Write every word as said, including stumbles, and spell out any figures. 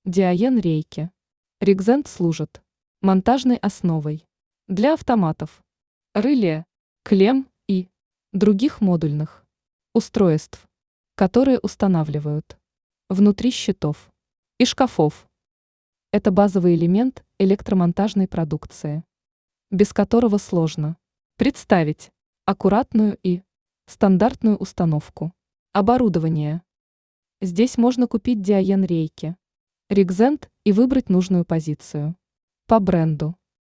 Диаен рейки. Ригзент служит монтажной основой для автоматов, реле, клемм и других модульных устройств, которые устанавливают внутри щитов и шкафов. Это базовый элемент электромонтажной продукции, без которого сложно представить аккуратную и стандартную установку оборудования. Здесь можно купить Диаен рейки, Ригзент и выбрать нужную позицию по бренду.